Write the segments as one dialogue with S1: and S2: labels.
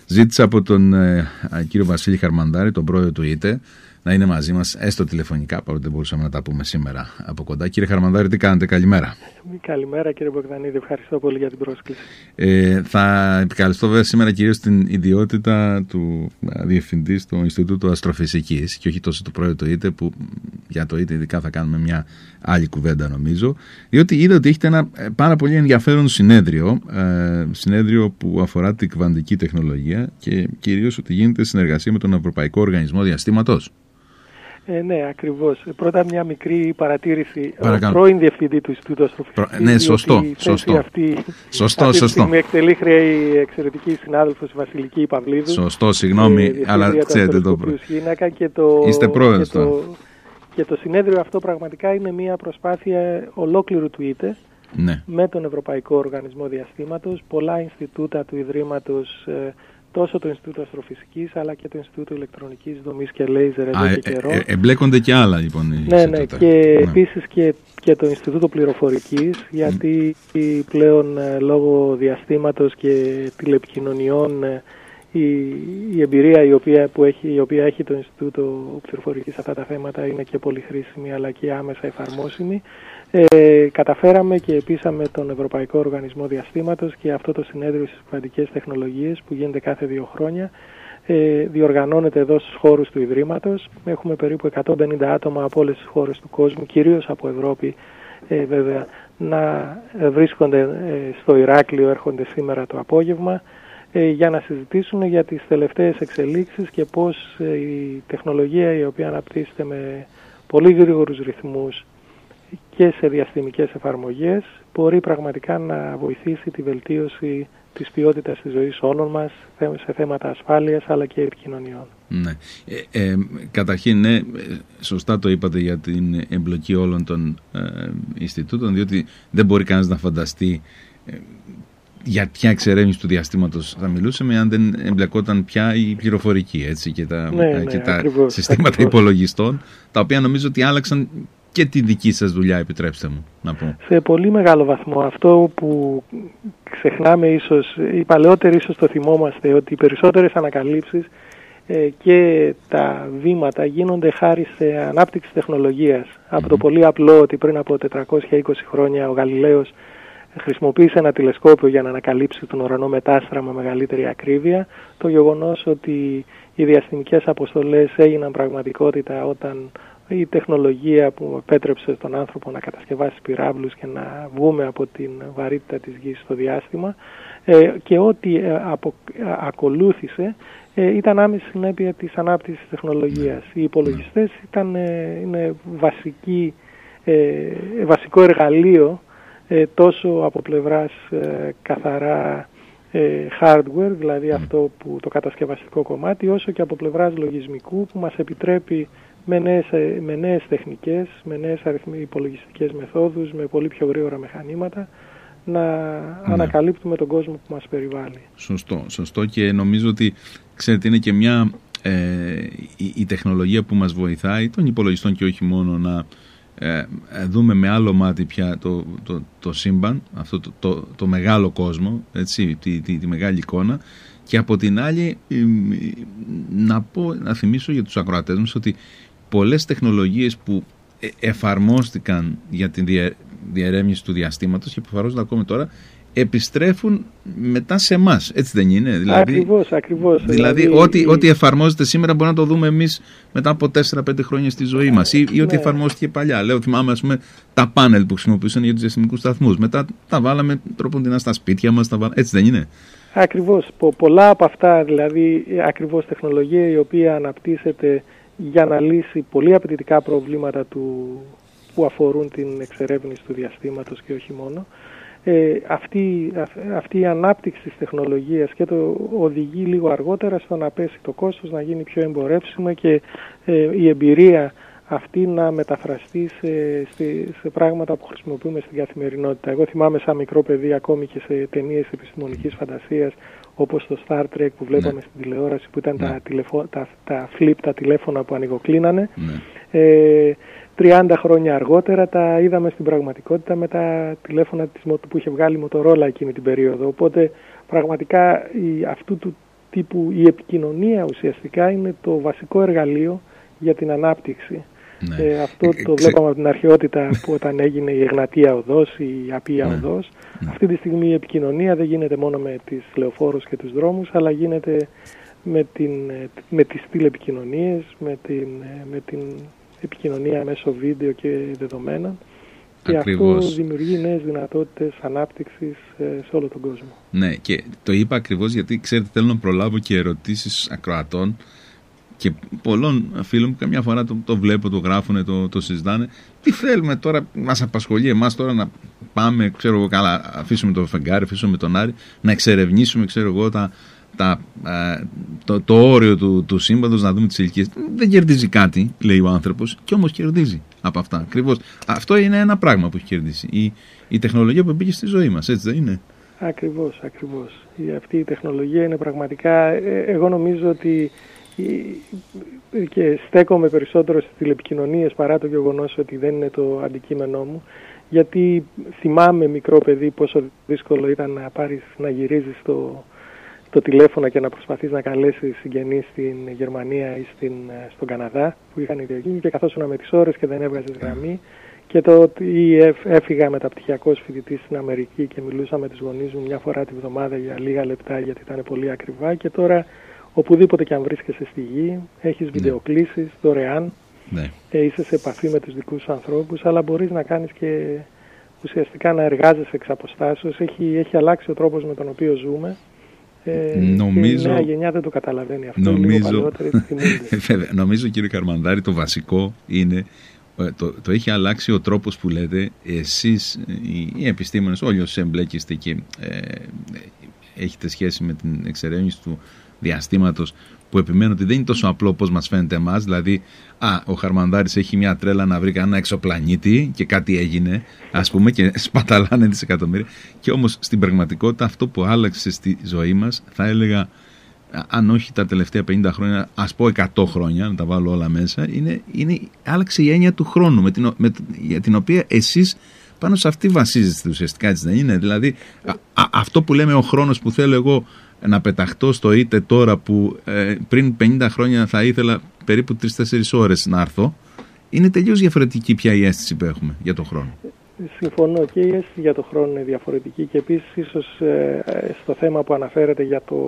S1: Ζήτησα από τον κύριο Βασίλη Χαρμανδάρη, τον πρόεδρο του ΙΤΕ, να είναι μαζί μας, έστω τηλεφωνικά, παρότι δεν μπορούσαμε να τα πούμε σήμερα από κοντά. Κύριε Χαρμανδάρη, τι κάνετε? Καλημέρα.
S2: Καλημέρα κύριε Μπογδανίδη, ευχαριστώ πολύ για την πρόσκληση.
S1: Θα επικαλεστώ βέβαια σήμερα κυρίως την ιδιότητα του διευθυντή στο Ινστιτούτο Αστροφυσικής και όχι τόσο του πρόεδρου του ΙΤΕ, που για το ΙΤΕ ειδικά θα κάνουμε μια άλλη κουβέντα νομίζω, διότι είδα ότι έχετε ένα πάρα πολύ ενδιαφέρον συνέδριο που αφορά την κβαντική τεχνολογία και κυρίως ότι γίνεται συνεργασία με τον Ευρωπαϊκό Οργανισμό Διαστήματος.
S2: Ναι, ακριβώς. Πρώτα μια μικρή παρατήρηση. Ο πρώην διευθυντή του Ινστιτούτου Αστροφυσικής.
S1: Ναι, σωστό.
S2: Αυτή με εκτελεί χρέη εξαιρετική συνάδελφος Βασιλική Παυλίδου.
S1: Σωστό, συγγνώμη, αλλά ξέρετε το
S2: είστε πρόεδρος. Και το συνέδριο αυτό πραγματικά είναι μια προσπάθεια ολόκληρου του ΙΤΕ, ναι, με τον Ευρωπαϊκό Οργανισμό Διαστήματος, πολλά Ινστιτούτα του Ιδρύματος, τόσο το Ινστιτούτο Αστροφυσικής αλλά και το Ινστιτούτο Ηλεκτρονικής Δομής και Λέιζερ εδώ και καιρό.
S1: Εμπλέκονται και άλλα λοιπόν.
S2: Ναι, και επίσης και το Ινστιτούτο Πληροφορικής, γιατί πλέον λόγω διαστήματος και τηλεπικοινωνιών η εμπειρία η οποία έχει το Ινστιτούτο Πληροφορικής σε αυτά τα θέματα είναι και πολύ χρήσιμη αλλά και άμεσα εφαρμόσιμη. Καταφέραμε και επίσαμε τον Ευρωπαϊκό Οργανισμό Διαστήματος και αυτό το συνέδριο στις κβαντικές τεχνολογίες που γίνεται κάθε 2 χρόνια διοργανώνεται εδώ στους χώρους του Ιδρύματος. Έχουμε περίπου 150 άτομα από όλες τις χώρες του κόσμου, κυρίως από Ευρώπη βέβαια, να βρίσκονται στο Ηράκλειο, έρχονται σήμερα το απόγευμα για να συζητήσουν για τις τελευταίες εξελίξεις και πώς η τεχνολογία η οποία αναπτύσσεται με πολύ γρήγορους ρυθμούς και σε διαστημικές εφαρμογές μπορεί πραγματικά να βοηθήσει τη βελτίωση της ποιότητας της ζωής όλων μας σε θέματα ασφάλειας αλλά και επικοινωνιών.
S1: Ναι. Καταρχήν, ναι, σωστά το είπατε για την εμπλοκή όλων των Ινστιτούτων, διότι δεν μπορεί κανείς να φανταστεί για ποια εξερεύνηση του διαστήματος θα μιλούσαμε αν δεν εμπλεκόταν πια η πληροφορική, έτσι, και τα
S2: ακριβώς,
S1: συστήματα υπολογιστών, τα οποία νομίζω ότι άλλαξαν και τη δική σας δουλειά, επιτρέψτε μου να πω.
S2: Σε πολύ μεγάλο βαθμό. Αυτό που ξεχνάμε ίσως, οι παλαιότεροι ίσως το θυμόμαστε, ότι οι περισσότερες ανακαλύψεις και τα βήματα γίνονται χάρη σε ανάπτυξη τεχνολογίας. Από το πολύ απλό ότι πριν από 420 χρόνια ο Γαλιλαίος χρησιμοποίησε ένα τηλεσκόπιο για να ανακαλύψει τον ουρανό μετάστρα με μεγαλύτερη ακρίβεια, το γεγονός ότι οι διαστημικές αποστολές έγιναν πραγματικότητα όταν η τεχνολογία που επέτρεψε στον άνθρωπο να κατασκευάσει πυράβλους και να βγούμε από την βαρύτητα της γης στο διάστημα, και ό,τι ακολούθησε ήταν άμεση συνέπεια της ανάπτυξης της τεχνολογίας. Οι υπολογιστές είναι βασικό εργαλείο τόσο από πλευράς καθαρά hardware, δηλαδή αυτό που το κατασκευαστικό κομμάτι, όσο και από πλευράς λογισμικού που μας επιτρέπει με νέες τεχνικές, με νέες υπολογιστικές μεθόδους, με πολύ πιο γρήγορα μηχανήματα να ανακαλύπτουμε τον κόσμο που μας περιβάλλει.
S1: Σωστό, και νομίζω ότι ξέρετε είναι και μια η τεχνολογία που μας βοηθάει των υπολογιστών και όχι μόνο να δούμε με άλλο μάτι πια το σύμπαν, αυτό το μεγάλο κόσμο, έτσι, τη μεγάλη εικόνα, και από την άλλη να θυμίσω για τους ακροατές μας ότι πολλές τεχνολογίες που εφαρμόστηκαν για την διερεύνηση του διαστήματος και που εφαρμόζονται ακόμα τώρα επιστρέφουν μετά σε εμάς, έτσι δεν είναι? Δηλαδή,
S2: ακριβώς.
S1: Δηλαδή ό,τι εφαρμόζεται σήμερα μπορεί να το δούμε εμείς μετά από 4-5 χρόνια στη ζωή μας ή ό,τι εφαρμόστηκε παλιά. Θυμάμαι ας πούμε τα πάνελ που χρησιμοποιούσαν για τους διαστημικούς σταθμούς. Μετά τα βάλαμε τρόποντινά στα σπίτια μας, έτσι δεν είναι?
S2: Ακριβώς. Πολλά από αυτά, δηλαδή ακριβώς τεχνολογία η οποία αναπτύσσεται για να λύσει πολύ απαιτητικά προβλήματα που αφορούν την εξερεύνηση του διαστήματος και όχι μόνο. Αυτή η ανάπτυξη της τεχνολογίας και το οδηγεί λίγο αργότερα στο να πέσει το κόστος, να γίνει πιο εμπορεύσιμο και η εμπειρία αυτή να μεταφραστεί σε πράγματα που χρησιμοποιούμε στην καθημερινότητα. Εγώ θυμάμαι σαν μικρό παιδί ακόμη και σε ταινίες επιστημονικής φαντασίας όπως το Star Trek που βλέπαμε στην τηλεόραση, που ήταν τα flip, τα τηλέφωνα που ανοιγοκλίνανε. 30 χρόνια αργότερα τα είδαμε στην πραγματικότητα με τα τηλέφωνα που είχε βγάλει η Motorola εκείνη την περίοδο. Οπότε πραγματικά αυτού τύπου η επικοινωνία ουσιαστικά είναι το βασικό εργαλείο για την ανάπτυξη. Ναι. Αυτό το βλέπαμε από την αρχαιότητα που όταν έγινε η Εγνατία Οδός, η Απία Οδός. Αυτή τη στιγμή η επικοινωνία δεν γίνεται μόνο με τις λεωφόρους και τους δρόμους, αλλά γίνεται με τις τηλεπικοινωνίες, με την επικοινωνία μέσω βίντεο και δεδομένων. Και
S1: Ακριβώς.
S2: Αυτό δημιουργεί νέες δυνατότητες ανάπτυξης σε όλο τον κόσμο.
S1: Ναι, και το είπα ακριβώς γιατί, ξέρετε, θέλω να προλάβω και ερωτήσεις ακροατών και πολλών φίλων που καμιά φορά το βλέπω, το γράφουν, το συζητάνε. Τι θέλουμε τώρα, μας απασχολεί εμάς τώρα να πάμε, ξέρω εγώ, καλά, αφήσουμε το φεγγάρι, αφήσουμε τον Άρη, να εξερευνήσουμε, ξέρω εγώ, το όριο του σύμπαντος, να δούμε τις ηλικίες. Δεν κερδίζει κάτι, λέει ο άνθρωπος, και όμως κερδίζει από αυτά. Ακριβώς. Αυτό είναι ένα πράγμα που έχει κερδίσει. Η τεχνολογία που μπήκε στη ζωή μας, έτσι δεν είναι?
S2: Ακριβώς. Αυτή η τεχνολογία είναι πραγματικά, εγώ νομίζω ότι, και στέκομαι περισσότερο στις τηλεπικοινωνίες παρά το γεγονός ότι δεν είναι το αντικείμενό μου, γιατί θυμάμαι μικρό παιδί πόσο δύσκολο ήταν να γυρίζεις το τηλέφωνο και να προσπαθείς να καλέσεις συγγενείς στην Γερμανία ή στον Καναδά που είχαν ιδιοκίνηση, και καθόσουν με τις ώρες και δεν έβγαζες γραμμή, και έφυγα μεταπτυχιακός φοιτητής στην Αμερική και μιλούσα με τους γονείς μου μια φορά τη βδομάδα για λίγα λεπτά γιατί ήταν πολύ ακριβά, και τώρα οπουδήποτε και αν βρίσκεσαι στη γη έχεις βιντεοκλήσεις δωρεάν, είσαι σε επαφή με τους δικούς σου ανθρώπους, αλλά μπορείς να κάνεις και ουσιαστικά να εργάζεσαι εξ αποστάσεως. Έχει αλλάξει ο τρόπος με τον οποίο ζούμε.
S1: Νομίζω,
S2: η νέα γενιά δεν το καταλαβαίνει αυτό.
S1: Νομίζω, κύριε Καρμανδάρη, το βασικό είναι το έχει αλλάξει ο τρόπος που λέτε εσείς οι επιστήμονες, όλοι όσοι εμπλέκεστε και έχετε σχέση με την εξερεύνηση του διαστήματος, που επιμένω ότι δεν είναι τόσο απλό όπως μας φαίνεται εμάς. Δηλαδή, ο Χαρμανδάρης έχει μια τρέλα να βρει κανένα εξωπλανήτη και κάτι έγινε, ας πούμε, και σπαταλάνε δισεκατομμύρια. Και όμως στην πραγματικότητα αυτό που άλλαξε στη ζωή μας, θα έλεγα, αν όχι τα τελευταία 50 χρόνια, ας πω 100 χρόνια, να τα βάλω όλα μέσα, άλλαξε η έννοια του χρόνου, για την οποία εσείς πάνω σε αυτή βασίζεστε ουσιαστικά, έτσι δεν είναι? Δηλαδή, αυτό που λέμε ο χρόνος που θέλω εγώ να πεταχτώ στο είτε τώρα, που πριν 50 χρόνια θα ήθελα περίπου 3-4 ώρες να έρθω, είναι τελείως διαφορετική πια η αίσθηση που έχουμε για τον χρόνο.
S2: Συμφωνώ, και η αίσθηση για τον χρόνο είναι διαφορετική, και επίσης ίσως στο θέμα που αναφέρετε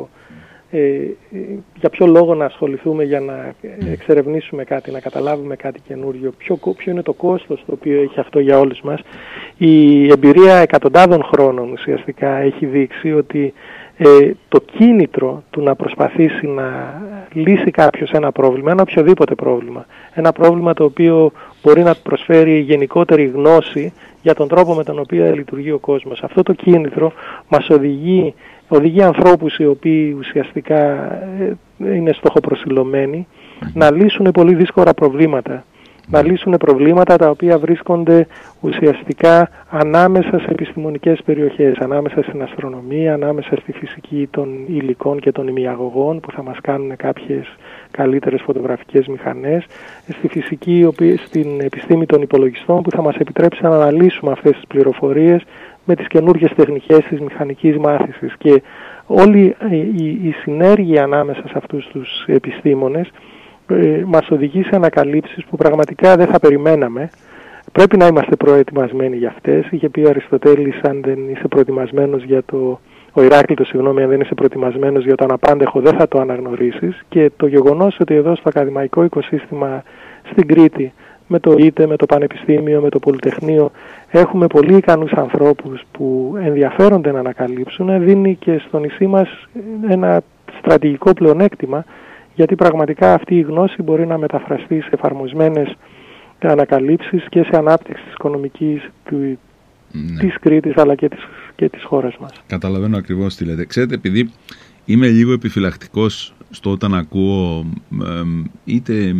S2: για ποιο λόγο να ασχοληθούμε για να εξερευνήσουμε κάτι, να καταλάβουμε κάτι καινούριο, ποιο είναι το κόστος το οποίο έχει αυτό για όλους μας. Η εμπειρία εκατοντάδων χρόνων ουσιαστικά έχει δείξει ότι το κίνητρο του να προσπαθήσει να λύσει κάποιος ένα πρόβλημα, ένα οποιοδήποτε πρόβλημα, ένα πρόβλημα το οποίο μπορεί να προσφέρει γενικότερη γνώση για τον τρόπο με τον οποίο λειτουργεί ο κόσμος, αυτό το κίνητρο μας οδηγεί ανθρώπους οι οποίοι ουσιαστικά είναι στοχοπροσιλωμένοι να λύσουν πολύ δύσκολα προβλήματα. Να λύσουν προβλήματα τα οποία βρίσκονται ουσιαστικά ανάμεσα σε επιστημονικές περιοχές, ανάμεσα στην αστρονομία, ανάμεσα στη φυσική των υλικών και των ημιαγωγών που θα μας κάνουν κάποιες καλύτερες φωτογραφικές μηχανές, στη φυσική, στην επιστήμη των υπολογιστών που θα μας επιτρέψει να αναλύσουμε αυτές τις πληροφορίες με τις καινούργιες τεχνικές της μηχανικής μάθησης. Και όλη η συνέργεια ανάμεσα σε αυτούς τους επιστήμονες μας οδηγεί σε ανακαλύψεις που πραγματικά δεν θα περιμέναμε. Πρέπει να είμαστε προετοιμασμένοι για αυτές. Είχε πει ο Αριστοτέλης, αν δεν είσαι προετοιμασμένος ο Ηράκλειτος, αν δεν είσαι προετοιμασμένος για το αναπάντεχο, δεν θα το αναγνωρίσεις. Και το γεγονός ότι εδώ στο ακαδημαϊκό οικοσύστημα στην Κρήτη, με το ΙΤΕ, με το Πανεπιστήμιο, με το Πολυτεχνείο, έχουμε πολύ ικανούς ανθρώπους που ενδιαφέρονται να ανακαλύψουν, δίνει και στο νησί μας ένα στρατηγικό πλεονέκτημα, γιατί πραγματικά αυτή η γνώση μπορεί να μεταφραστεί σε εφαρμοσμένες ανακαλύψεις και σε ανάπτυξη της οικονομικής της Κρήτης αλλά και της χώρας μας.
S1: Καταλαβαίνω ακριβώς τι λέτε. Ξέρετε, επειδή είμαι λίγο επιφυλακτικός στο όταν ακούω είτε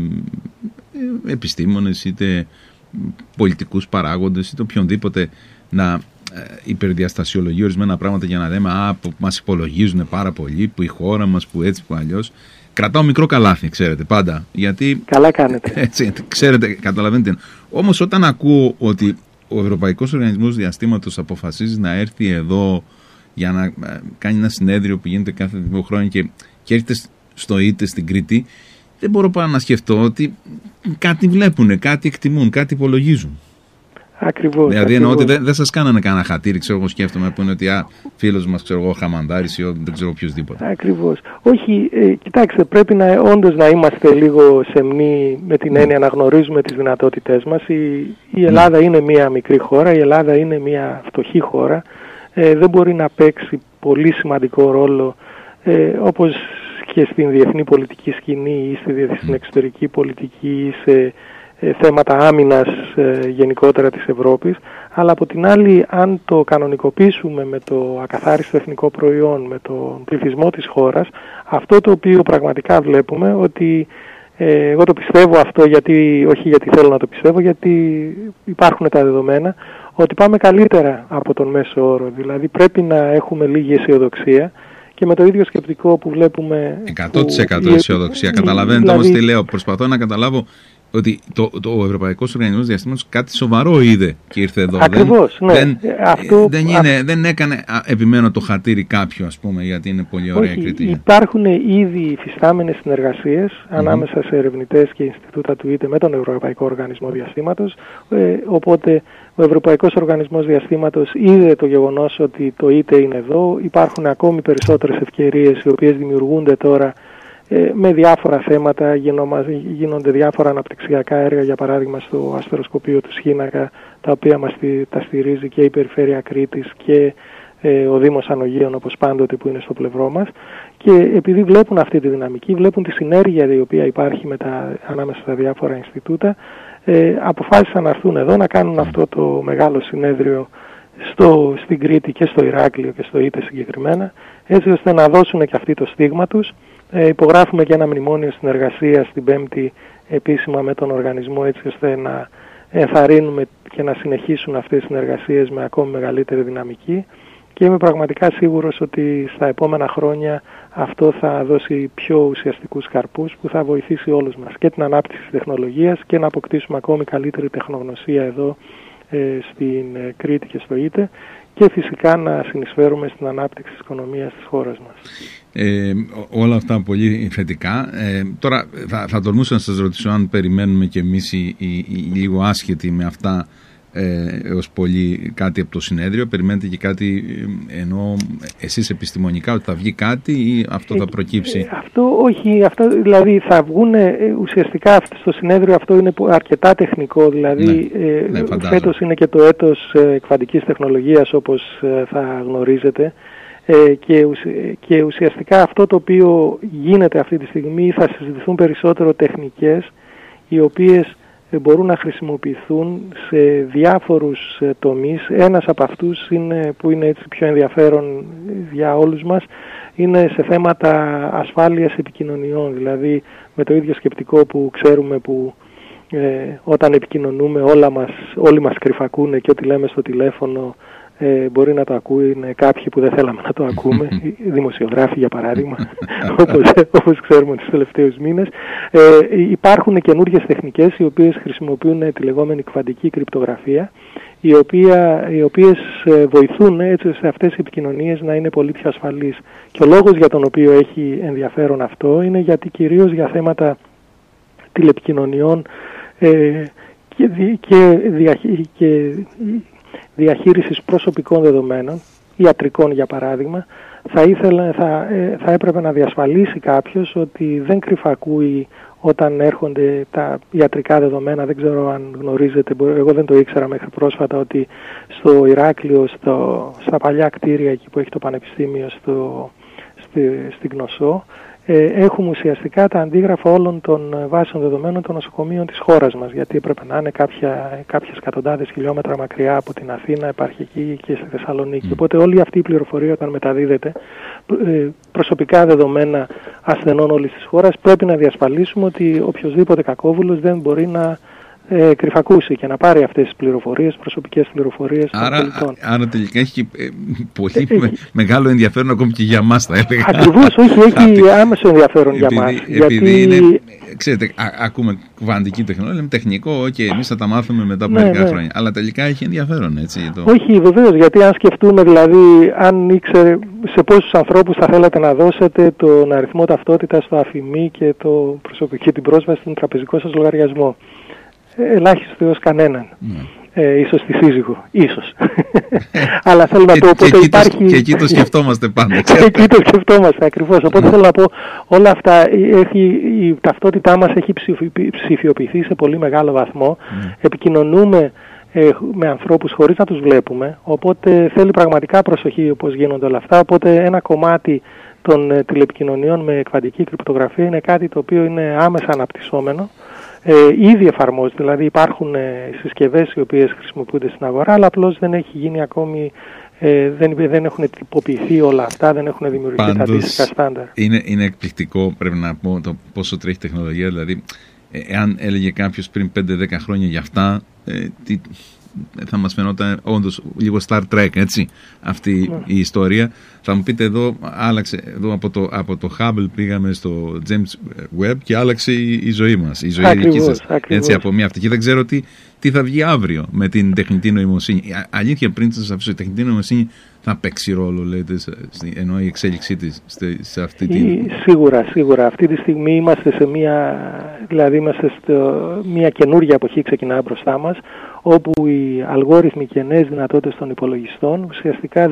S1: επιστήμονες είτε πολιτικούς παράγοντες είτε οποιονδήποτε να υπερδιαστασιολογεί ορισμένα πράγματα για να λέμε που μας υπολογίζουν πάρα πολύ, που η χώρα μας, που έτσι, που αλλιώς. Κρατάω μικρό καλάθι, ξέρετε, πάντα. Γιατί,
S2: καλά κάνετε.
S1: Έτσι, ξέρετε, καταλαβαίνετε. Όμως όταν ακούω ότι ο Ευρωπαϊκός Οργανισμός Διαστήματος αποφασίζει να έρθει εδώ για να κάνει ένα συνέδριο που γίνεται κάθε 2 χρόνια και και έρχεται στο ΙΤΕ στην Κρήτη, δεν μπορώ παρά να σκεφτώ ότι κάτι βλέπουν, κάτι εκτιμούν, κάτι υπολογίζουν.
S2: Ακριβώς.
S1: Δηλαδή εννοώ ότι δεν σας κάνανε κανένα χατήρι, ξέρω εγώ, σκέφτομαι που είναι ότι φίλος μας, ξέρω εγώ, Χαμαντάρης ή δεν ξέρω οποιοδήποτε.
S2: Ακριβώς. Όχι, κοιτάξτε, πρέπει όντως να είμαστε λίγο σεμνοί με την έννοια να γνωρίζουμε τις δυνατότητές μας. Η Ελλάδα είναι μια μικρή χώρα, η Ελλάδα είναι μια φτωχή χώρα. Δεν μπορεί να παίξει πολύ σημαντικό ρόλο όπως και στην διεθνή πολιτική σκηνή ή στη διεθνή εξωτερική πολιτική ή σε θέματα άμυνας γενικότερα της Ευρώπης, αλλά από την άλλη αν το κανονικοποιήσουμε με το ακαθάριστο εθνικό προϊόν, με τον πληθυσμό της χώρας, αυτό το οποίο πραγματικά βλέπουμε ότι εγώ το πιστεύω αυτό, όχι γιατί θέλω να το πιστεύω, γιατί υπάρχουν τα δεδομένα, ότι πάμε καλύτερα από τον μέσο όρο. Δηλαδή πρέπει να έχουμε λίγη αισιοδοξία και με το ίδιο σκεπτικό που βλέπουμε...
S1: 100% αισιοδοξία. Καταλαβαίνετε δηλαδή... όμως τι λέω. Προσπαθώ να καταλάβω ότι ο Ευρωπαϊκός Οργανισμός Διαστήματος κάτι σοβαρό είδε και ήρθε εδώ.
S2: Ακριβώς, ναι.
S1: Δεν έκανε, επιμένω, το χατήρι κάποιο, ας πούμε, γιατί είναι πολύ ωραία κριτική.
S2: Υπάρχουν ήδη υφιστάμενες συνεργασίες ανάμεσα σε ερευνητές και Ινστιτούτα του ΙΤΕ με τον Ευρωπαϊκό Οργανισμό Διαστήματος, οπότε ο Ευρωπαϊκός Οργανισμός Διαστήματος είδε το γεγονός ότι το ΙΤΕ είναι εδώ. Υπάρχουν ακόμη περισσότερες ευκαιρίες οι οποίες δημιουργούνται τώρα με διάφορα θέματα, γίνονται διάφορα αναπτυξιακά έργα, για παράδειγμα στο αστεροσκοπείο του Σχήνακα, τα οποία τα στηρίζει και η Περιφέρεια Κρήτης και ο Δήμος Ανογείων, όπως πάντοτε, που είναι στο πλευρό μας. Και επειδή βλέπουν αυτή τη δυναμική, βλέπουν τη συνέργεια η οποία υπάρχει ανάμεσα στα διάφορα Ινστιτούτα, αποφάσισαν να έρθουν εδώ να κάνουν αυτό το μεγάλο συνέδριο στην Κρήτη και στο Ηράκλειο και στο ΙΤΕ συγκεκριμένα, έτσι ώστε να δώσουν και αυτοί το στίγμα τους. Υπογράφουμε και ένα μνημόνιο συνεργασίας την Πέμπτη επίσημα με τον οργανισμό, έτσι ώστε να ενθαρρύνουμε και να συνεχίσουν αυτές τις συνεργασίες με ακόμη μεγαλύτερη δυναμική, και είμαι πραγματικά σίγουρος ότι στα επόμενα χρόνια αυτό θα δώσει πιο ουσιαστικούς καρπούς που θα βοηθήσει όλους μας και την ανάπτυξη της τεχνολογίας και να αποκτήσουμε ακόμη καλύτερη τεχνογνωσία εδώ στην Κρήτη και στο ΙΤΕ, και φυσικά να συνεισφέρουμε στην ανάπτυξη της οικονομίας της χώρας μας.
S1: Όλα αυτά πολύ θετικά. Τώρα θα τολμούσα να σας ρωτήσω αν περιμένουμε κι εμείς οι λίγο άσχετοι με αυτά έως πολύ κάτι από το συνέδριο. Περιμένετε και κάτι, εννοώ εσείς επιστημονικά, ότι θα βγει κάτι ή αυτό θα προκύψει?
S2: Αυτό δηλαδή θα βγουν ουσιαστικά στο συνέδριο. Αυτό είναι αρκετά τεχνικό, δηλαδή φέτος είναι και το έτος εκβαντικής τεχνολογίας, όπως θα γνωρίζετε, και ουσιαστικά αυτό το οποίο γίνεται αυτή τη στιγμή, θα συζητηθούν περισσότερο τεχνικές οι οποίες μπορούν να χρησιμοποιηθούν σε διάφορους τομείς. Ένας από αυτούς που είναι έτσι πιο ενδιαφέρον για όλους μας, είναι σε θέματα ασφάλειας επικοινωνιών, δηλαδή με το ίδιο σκεπτικό που ξέρουμε που όταν επικοινωνούμε όλοι μας κρυφακούνε και ό,τι λέμε στο τηλέφωνο μπορεί να το ακούει κάποιοι που δεν θέλαμε να το ακούμε, δημοσιογράφοι για παράδειγμα, όπως ξέρουμε τους τελευταίους μήνες. Υπάρχουν καινούργιες τεχνικές οι οποίες χρησιμοποιούν τη λεγόμενη κβαντική κρυπτογραφία, οι οποίες βοηθούν έτσι ώστε αυτές οι επικοινωνίες να είναι πολύ πιο ασφαλείς. Και ο λόγος για τον οποίο έχει ενδιαφέρον αυτό είναι γιατί κυρίως για θέματα τηλεπικοινωνιών και διαχείρισης προσωπικών δεδομένων, ιατρικών για παράδειγμα, θα έπρεπε να διασφαλίσει κάποιος ότι δεν κρυφακούει όταν έρχονται τα ιατρικά δεδομένα. Δεν ξέρω αν γνωρίζετε, εγώ δεν το ήξερα μέχρι πρόσφατα, ότι στο Ηράκλειο, στα παλιά κτίρια εκεί που έχει το Πανεπιστήμιο στην Κνωσό, έχουμε ουσιαστικά τα αντίγραφα όλων των βάσεων δεδομένων των νοσοκομείων της χώρας μας, γιατί έπρεπε να είναι κάποιες εκατοντάδες χιλιόμετρα μακριά από την Αθήνα, επαρχική και στη Θεσσαλονίκη. Οπότε όλη αυτή η πληροφορία, όταν μεταδίδεται, προσωπικά δεδομένα ασθενών όλης της χώρας, πρέπει να διασφαλίσουμε ότι οποιοδήποτε κακόβουλος δεν μπορεί να κρυφακούσει και να πάρει αυτές τις πληροφορίες, προσωπικές πληροφορίες των πολιτών.
S1: Άρα τελικά έχει πολύ μεγάλο ενδιαφέρον ακόμη και για εμάς, θα έλεγα.
S2: Ακριβώς, όχι, έχει άμεσο ενδιαφέρον για μας.
S1: Επειδή είναι, ξέρετε, ακούμε κουβαντική τεχνολογία, λέμε τεχνικό, και εμείς θα τα μάθουμε μετά από μερικά χρόνια. Αλλά τελικά έχει ενδιαφέρον, έτσι.
S2: Όχι, βεβαίως, γιατί αν σκεφτούμε, δηλαδή, αν ήξερε σε πόσους ανθρώπους θα θέλατε να δώσετε τον αριθμό ταυτότητας, το αφημί και και την πρόσβαση στον τραπεζικό σας λογαριασμό. Ελάχιστο έως κανέναν. Ίσως τη σύζυγο. Ίσως. Αλλά θέλω να πω, οπότε υπάρχει...
S1: Και εκεί το σκεφτόμαστε πάντα.
S2: Εκεί το σκεφτόμαστε, ακριβώς. Οπότε θέλω να πω, όλα αυτά, η ταυτότητά μας έχει ψηφιοποιηθεί σε πολύ μεγάλο βαθμό. Επικοινωνούμε με ανθρώπους χωρίς να τους βλέπουμε. Οπότε θέλει πραγματικά προσοχή όπως γίνονται όλα αυτά. Οπότε ένα κομμάτι των τηλεπικοινωνιών με κβαντική κρυπτογραφία είναι κάτι το οποίο είναι άμεσα αναπτυσσόμενο. Ήδη εφαρμόζεται, δηλαδή υπάρχουν συσκευές οι οποίες χρησιμοποιούνται στην αγορά, αλλά απλώς δεν έχει γίνει ακόμη, δεν έχουν τυποποιηθεί όλα αυτά, δεν έχουν δημιουργηθεί τα αντίστοιχα στάνταρ.
S1: Είναι εκπληκτικό, πρέπει να πω, το πόσο τρέχει τεχνολογία. Δηλαδή, εάν έλεγε κάποιος πριν 5-10 χρόνια για αυτά, θα μας φαινόταν όντως λίγο Star Trek, έτσι, αυτή η ιστορία. Θα μου πείτε, εδώ άλλαξε, εδώ από το Hubble πήγαμε στο James Webb και άλλαξε η ζωή μας, η ζωή δική σας. Έτσι, από μια αυτή. Και δεν ξέρω τι θα βγει αύριο με την τεχνητή νοημοσύνη. Αλήθεια, πριν σας αφήσω, η τεχνητή νοημοσύνη θα παίξει ρόλο, λέτε, ενώ η εξέλιξή της σε αυτή την...
S2: Σίγουρα. Αυτή τη στιγμή είμαστε σε μια καινούργια εποχή, ξεκινά μπροστά μας, όπου οι αλγόριθμοι και νέες δυνατότητες των υπολογιστών ουσιαστικά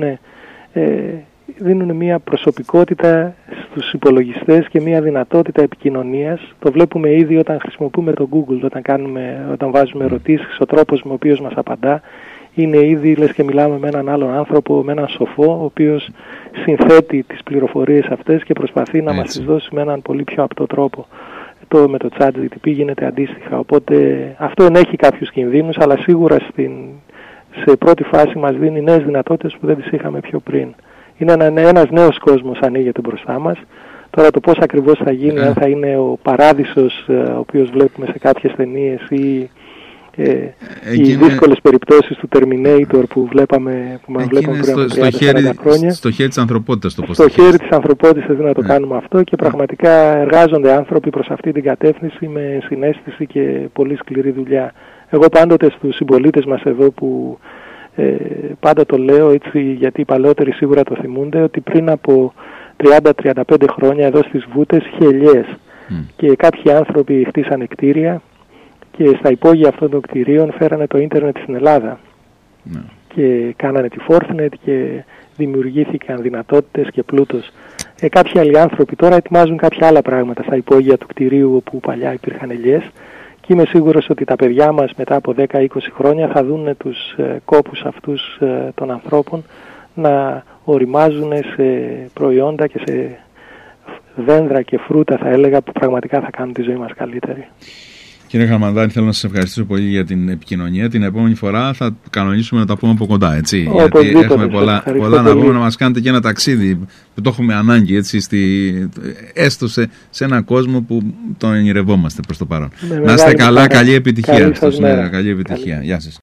S2: δίνουν μια προσωπικότητα στους υπολογιστές και μια δυνατότητα επικοινωνίας. Το βλέπουμε ήδη όταν χρησιμοποιούμε το Google, όταν βάζουμε ερωτήσεις, ο τρόπος με ο οποίος μας απαντά είναι ήδη λες και μιλάμε με έναν άλλον άνθρωπο, με έναν σοφό, ο οποίος συνθέτει τις πληροφορίες αυτές και προσπαθεί να μας τις δώσει με έναν πολύ πιο απτό τρόπο. Με το ChatGPT γίνεται αντίστοιχα, οπότε αυτό ενέχει κάποιους κινδύνους, αλλά σίγουρα σε πρώτη φάση μας δίνει νέες δυνατότητες που δεν τις είχαμε πιο πριν. Είναι ένας νέος κόσμος ανοίγεται μπροστά μας. Τώρα το πώς ακριβώς θα γίνει, αν θα είναι ο παράδεισος ο οποίος βλέπουμε σε κάποιες ταινίες ή οι δύσκολες περιπτώσεις του Terminator που βλέπαμε πριν από 30-40 χρόνια.
S1: Στο χέρι της ανθρωπότητας το πώς
S2: στο χέρι της ανθρωπότητας να το κάνουμε αυτό, και πραγματικά εργάζονται άνθρωποι προς αυτή την κατεύθυνση με συναίσθηση και πολύ σκληρή δουλειά. Εγώ πάντοτε στους συμπολίτες μας εδώ που πάντα το λέω έτσι, γιατί οι παλαιότεροι σίγουρα το θυμούνται, ότι πριν από 30-35 χρόνια εδώ στις Βούτες είχε ελιές και κάποιοι άνθρωποι χτίσανε κτίρια και στα υπόγεια αυτών των κτηρίων φέρανε το ίντερνετ στην Ελλάδα και κάνανε τη Fortinet και δημιουργήθηκαν δυνατότητες και πλούτος. Κάποιοι άλλοι άνθρωποι τώρα ετοιμάζουν κάποια άλλα πράγματα στα υπόγεια του κτηρίου όπου παλιά υπήρχαν ελιές, και είμαι σίγουρος ότι τα παιδιά μας μετά από 10-20 χρόνια θα δουν τους κόπους αυτούς των ανθρώπων να οριμάζουν σε προϊόντα και σε δέντρα και φρούτα, θα έλεγα, που πραγματικά θα κάνουν τη ζωή μας καλύτερη.
S1: Κύριε Χαλμανδάνη, θέλω να σας ευχαριστήσω πολύ για την επικοινωνία. Την επόμενη φορά θα κανονίσουμε να τα πούμε από κοντά, έτσι. Γιατί έχουμε πολλά να πούμε, να μας κάνετε και ένα ταξίδι που το έχουμε ανάγκη, έτσι, έστω σε έναν κόσμο που τον ονειρευόμαστε προς το παρόν. Να είστε καλά, καλή επιτυχία. Καλή επιτυχία. Γεια σας.